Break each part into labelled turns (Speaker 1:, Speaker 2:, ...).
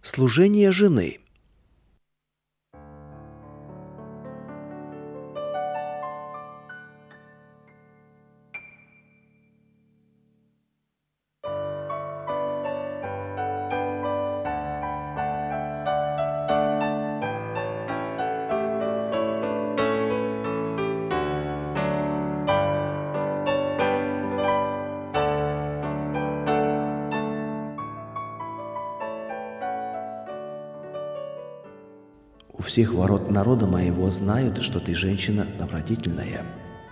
Speaker 1: Служение жены. У всех ворот народа моего знают, что ты женщина добродетельная.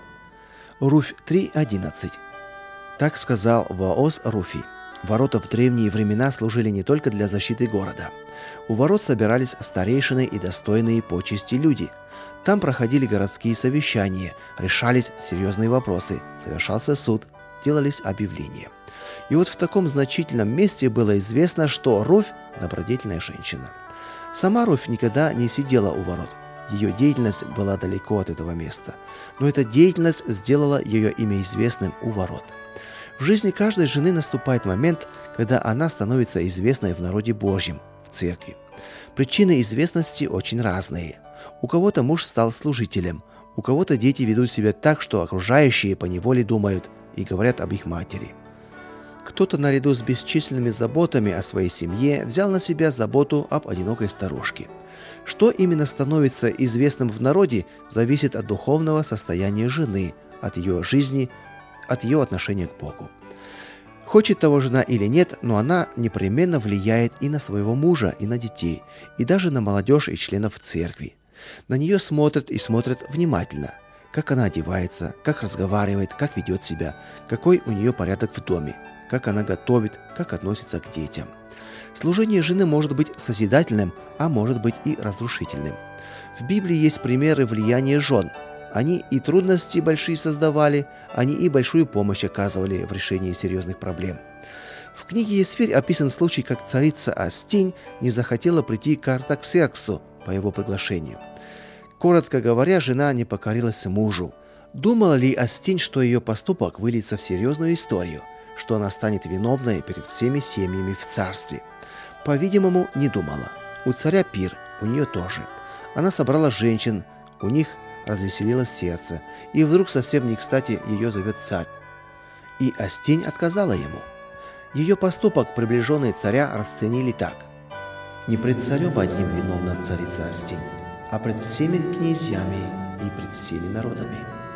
Speaker 1: Руфь 3:11. Так сказал Вооз Руфи. Ворота в древние времена служили не только для защиты города. У ворот собирались старейшины и достойные почести люди. Там проходили городские совещания, решались серьезные вопросы, совершался суд, делались объявления. И вот в таком значительном месте было известно, что Руфь – добродетельная женщина. Сама Руфь никогда не сидела у ворот. Ее деятельность была далеко от этого места. Но эта деятельность сделала ее имя известным у ворот. В жизни каждой жены наступает момент, когда она становится известной в народе Божьем, в церкви. Причины известности очень разные. У кого-то муж стал служителем, у кого-то дети ведут себя так, что окружающие поневоле думают и говорят об их матери. Кто-то наряду с бесчисленными заботами о своей семье взял на себя заботу об одинокой старушке. Что именно становится известным в народе, зависит от духовного состояния жены, от ее жизни, от ее отношения к Богу. Хочет того жена или нет, но она непременно влияет и на своего мужа, и на детей, и даже на молодежь и членов церкви. На нее смотрят и смотрят внимательно. Как она одевается, как разговаривает, как ведет себя, какой у нее порядок в доме, как она готовит, как относится к детям. Служение жены может быть созидательным, а может быть и разрушительным. В Библии есть примеры влияния жен. Они и трудности большие создавали, они и большую помощь оказывали в решении серьезных проблем. В книге Есфирь описан случай, как царица Астинь не захотела прийти к Артаксерксу по его приглашению. Коротко говоря, жена не покорилась мужу. Думала ли Астинь, что ее поступок выльется в серьезную историю, что она станет виновной перед всеми семьями в царстве? По-видимому, не думала. У царя пир, у нее тоже. Она собрала женщин, у них развеселилось сердце, и вдруг совсем не кстати ее зовет царь. И Астинь отказала ему. Ее поступок приближенные царя расценили так: «Не пред царем одним виновна царица Астинь, а пред всеми князьями и пред всеми народами».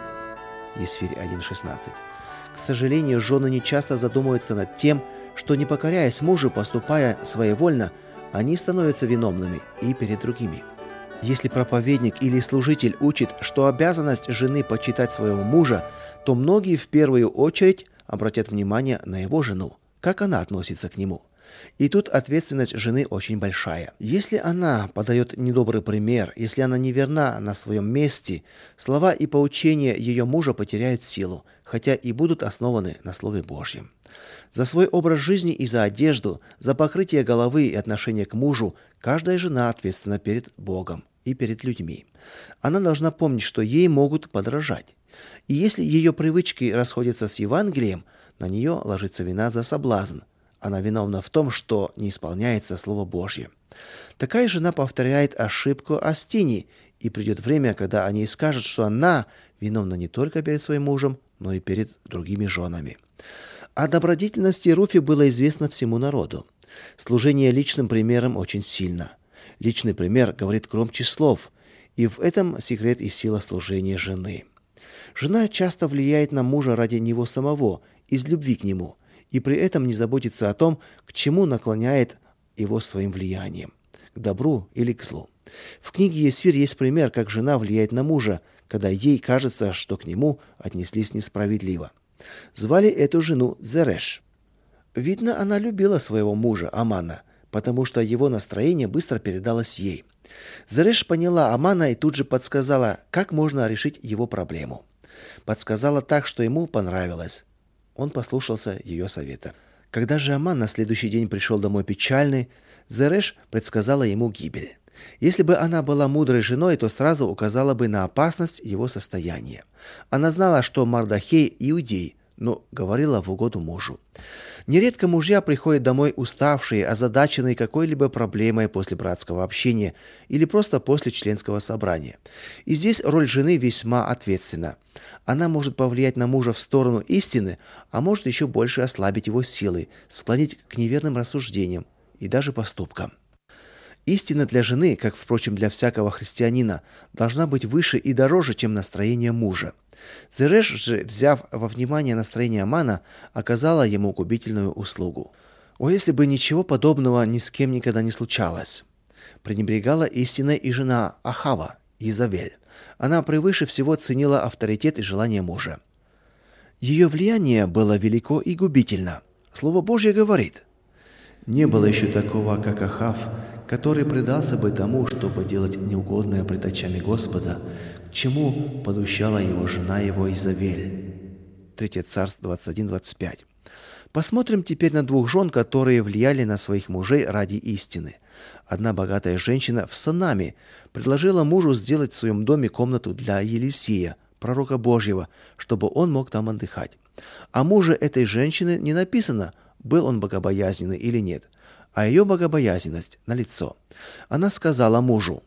Speaker 1: Есфирь 1:16. К сожалению, жены нечасто задумываются над тем, что, не покоряясь мужу, поступая своевольно, они становятся виновными и перед другими. Если проповедник или служитель учит, что обязанность жены почитать своего мужа, то многие в первую очередь обратят внимание на его жену, как она относится к нему. И тут ответственность жены очень большая. Если она подает недобрый пример, если она неверна на своем месте, слова и поучения ее мужа потеряют силу, хотя и будут основаны на Слове Божьем. За свой образ жизни и за одежду, за покрытие головы и отношение к мужу каждая жена ответственна перед Богом и перед людьми. Она должна помнить, что ей могут подражать. И если ее привычки расходятся с Евангелием, на нее ложится вина за соблазн. Она виновна в том, что не исполняется Слово Божье. Такая жена повторяет ошибку Астини, и придет время, когда о ней скажут, что она виновна не только перед своим мужем, но и перед другими женами. О добродетельности Руфи было известно всему народу. Служение личным примером очень сильно. Личный пример говорит громче слов, и в этом секрет и сила служения жены. Жена часто влияет на мужа ради него самого, из любви к нему, и при этом не заботится о том, к чему наклоняет его своим влиянием, к добру или к злу. В книге Есфирь есть пример, как жена влияет на мужа, когда ей кажется, что к нему отнеслись несправедливо. Звали эту жену Зереш. Видно, она любила своего мужа Амана, потому что его настроение быстро передалось ей. Зереш поняла Амана и тут же подсказала, как можно решить его проблему. Подсказала так, что ему понравилось. Он послушался ее совета. Когда же Аман на следующий день пришел домой печальный, Зереш предсказала ему гибель. Если бы она была мудрой женой, то сразу указала бы на опасность его состояния. Она знала, что Мардохей иудей, но говорила в угоду мужу. Нередко мужья приходят домой уставшие, озадаченные какой-либо проблемой после братского общения или просто после членского собрания. И здесь роль жены весьма ответственна. Она может повлиять на мужа в сторону истины, а может еще больше ослабить его силы, склонить к неверным рассуждениям и даже поступкам. Истина для жены, как, впрочем, для всякого христианина, должна быть выше и дороже, чем настроение мужа. Зереш же, взяв во внимание настроение Амана, оказала ему губительную услугу. О, если бы ничего подобного ни с кем никогда не случалось! Пренебрегала истиной и жена Ахава, Изавель. Она превыше всего ценила авторитет и желание мужа. Ее влияние было велико и губительно. Слово Божье говорит: «Не было еще такого, как Ахав, который предался бы тому, чтобы делать неугодное пред очами Господа, к чему подущала его жена его Изавель». 3 Царств 21-25. Посмотрим теперь на двух жен, которые влияли на своих мужей ради истины. Одна богатая женщина в Сонаме предложила мужу сделать в своем доме комнату для Елисея, пророка Божьего, чтобы он мог там отдыхать. О муже этой женщины не написано, был он богобоязненный или нет, а ее богобоязненность налицо. Она сказала мужу: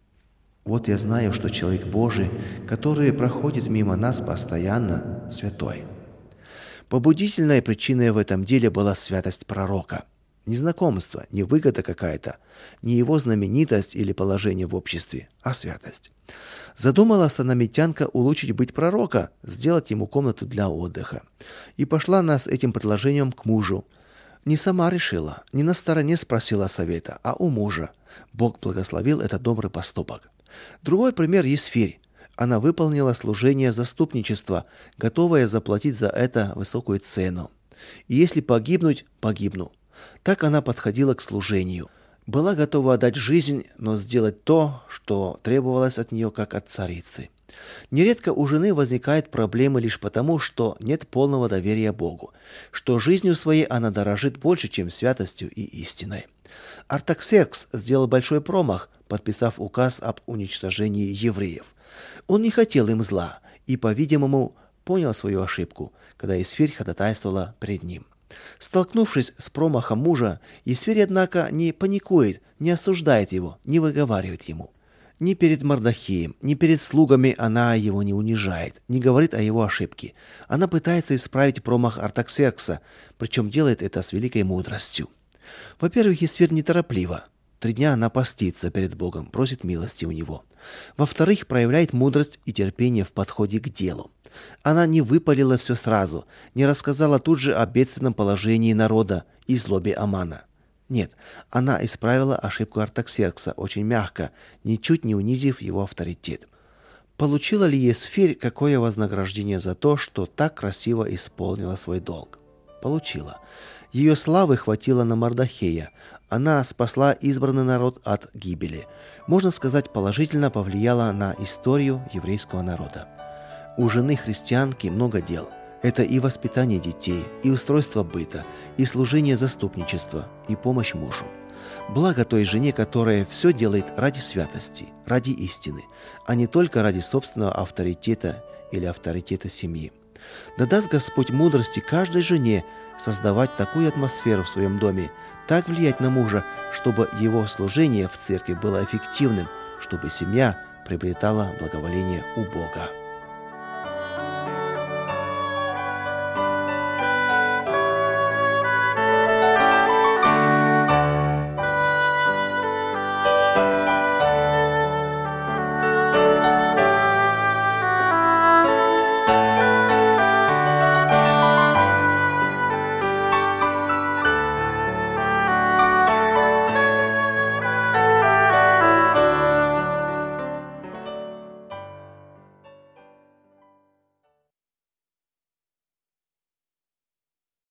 Speaker 1: «Вот я знаю, что человек Божий, который проходит мимо нас постоянно, святой». Побудительной причиной в этом деле была святость пророка. Не знакомство, не выгода какая-то, не его знаменитость или положение в обществе, а святость. Задумала санамитянка улучшить быт пророка, сделать ему комнату для отдыха. И пошла она с этим предложением к мужу. Не сама решила, не на стороне спросила совета, а у мужа. Бог благословил этот добрый поступок. Другой пример — Есфирь. Она выполнила служение заступничества, готовая заплатить за это высокую цену. И если погибнуть, погибну. Так она подходила к служению. Была готова отдать жизнь, но сделать то, что требовалось от нее, как от царицы. Нередко у жены возникают проблемы лишь потому, что нет полного доверия Богу, что жизнью своей она дорожит больше, чем святостью и истиной. Артаксеркс сделал большой промах, подписав указ об уничтожении евреев. Он не хотел им зла и, по-видимому, понял свою ошибку, когда Есфирь ходатайствовала пред ним. Столкнувшись с промахом мужа, Есфирь, однако, не паникует, не осуждает его, не выговаривает ему. Ни перед Мордохеем, ни перед слугами она его не унижает, не говорит о его ошибке. Она пытается исправить промах Артаксеркса, причем делает это с великой мудростью. Во-первых, Есфирь нетороплива. 3 дня она постится перед Богом, просит милости у него. Во-вторых, проявляет мудрость и терпение в подходе к делу. Она не выпалила все сразу, не рассказала тут же о бедственном положении народа и злобе Амана. Нет, она исправила ошибку Артаксеркса очень мягко, ничуть не унизив его авторитет. Получила ли Есфирь какое вознаграждение за то, что так красиво исполнила свой долг? Получила. Ее славы хватило на Мордохея. Она спасла избранный народ от гибели. Можно сказать, положительно повлияла на историю еврейского народа. У жены христианки много дел. Это и воспитание детей, и устройство быта, и служение заступничества, и помощь мужу. Благо той жене, которая все делает ради святости, ради истины, а не только ради собственного авторитета или авторитета семьи. Да даст Господь мудрости каждой жене создавать такую атмосферу в своем доме, так влиять на мужа, чтобы его служение в церкви было эффективным, чтобы семья приобретала благоволение у Бога.